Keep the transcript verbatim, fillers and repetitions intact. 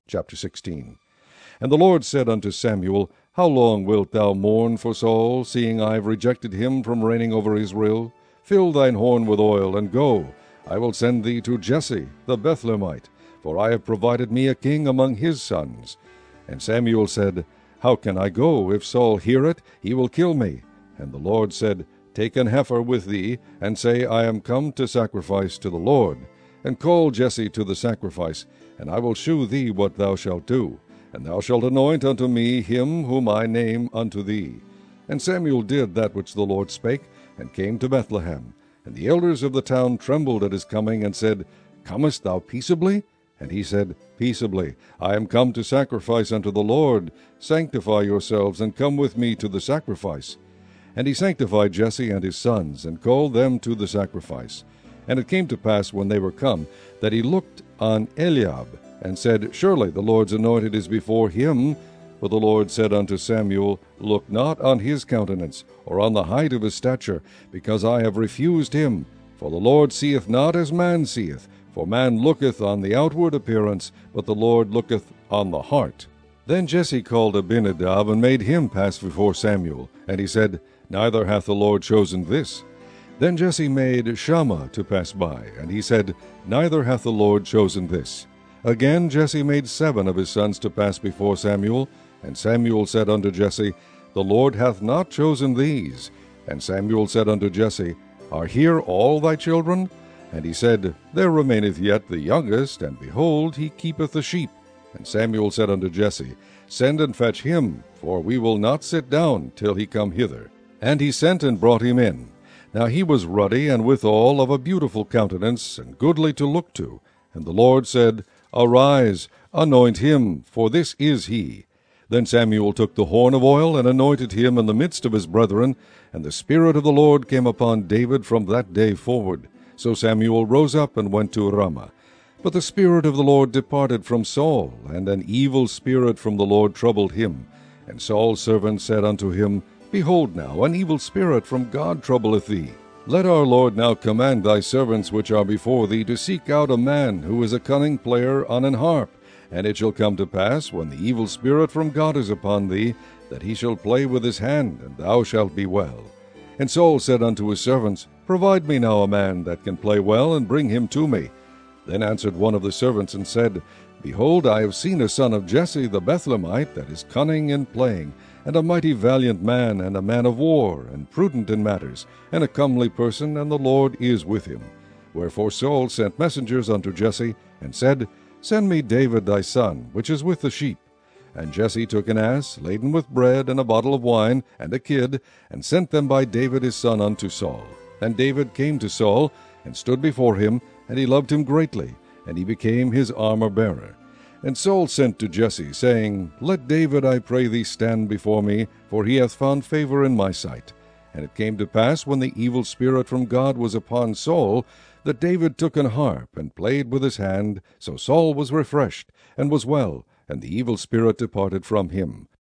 Chapter sixteen. And the Lord said unto Samuel, How long wilt thou mourn for Saul, seeing I have rejected him from reigning over Israel? Fill thine horn with oil, and go. I will send thee to Jesse the Bethlehemite, for I have provided me a king among his sons. And Samuel said, How can I go? If Saul hear it, he will kill me. And the Lord said, Take an heifer with thee, and say, I am come to sacrifice to the Lord. And call Jesse to the sacrifice, and I will shew thee what thou shalt do. And thou shalt anoint unto me him whom I name unto thee. And Samuel did that which the Lord spake, and came to Bethlehem. And the elders of the town trembled at his coming, and said, Comest thou peaceably? And he said, Peaceably. I am come to sacrifice unto the Lord. Sanctify yourselves, and come with me to the sacrifice. And he sanctified Jesse and his sons, and called them to the sacrifice. And it came to pass, when they were come, that he looked on Eliab, and said, Surely the Lord's anointed is before him. But the Lord said unto Samuel, Look not on his countenance, or on the height of his stature, because I have refused him. For the Lord seeth not as man seeth. For man looketh on the outward appearance, but the Lord looketh on the heart. Then Jesse called Abinadab, and made him pass before Samuel. And he said, Neither hath the Lord chosen this. Then Jesse made Shammah to pass by, and he said, Neither hath the Lord chosen this. Again Jesse made seven of his sons to pass before Samuel. And Samuel said unto Jesse, The Lord hath not chosen these. And Samuel said unto Jesse, Are here all thy children? And he said, There remaineth yet the youngest, and behold, he keepeth the sheep. And Samuel said unto Jesse, Send and fetch him, for we will not sit down till he come hither. And he sent and brought him in. Now he was ruddy, and withal of a beautiful countenance, and goodly to look to. And the Lord said, Arise, anoint him, for this is he. Then Samuel took the horn of oil, and anointed him in the midst of his brethren. And the Spirit of the Lord came upon David from that day forward. So Samuel rose up and went to Ramah. But the Spirit of the Lord departed from Saul, and an evil spirit from the Lord troubled him. And Saul's servant said unto him, Behold now, an evil spirit from God troubleth thee. Let our Lord now command thy servants which are before thee to seek out a man who is a cunning player on an harp. And it shall come to pass, when the evil spirit from God is upon thee, that he shall play with his hand, and thou shalt be well. And Saul said unto his servants, Provide me now a man that can play well, and bring him to me. Then answered one of the servants, and said, Behold, I have seen a son of Jesse the Bethlehemite, that is cunning in playing, and a mighty valiant man, and a man of war, and prudent in matters, and a comely person, and the Lord is with him. Wherefore Saul sent messengers unto Jesse, and said, Send me David thy son, which is with the sheep. And Jesse took an ass, laden with bread, and a bottle of wine, and a kid, and sent them by David his son unto Saul. And David came to Saul, and stood before him, and he loved him greatly, and he became his armor-bearer. And Saul sent to Jesse, saying, Let David, I pray thee, stand before me, for he hath found favor in my sight. And it came to pass, when the evil spirit from God was upon Saul, that David took an harp, and played with his hand. So Saul was refreshed, and was well, and the evil spirit departed from him.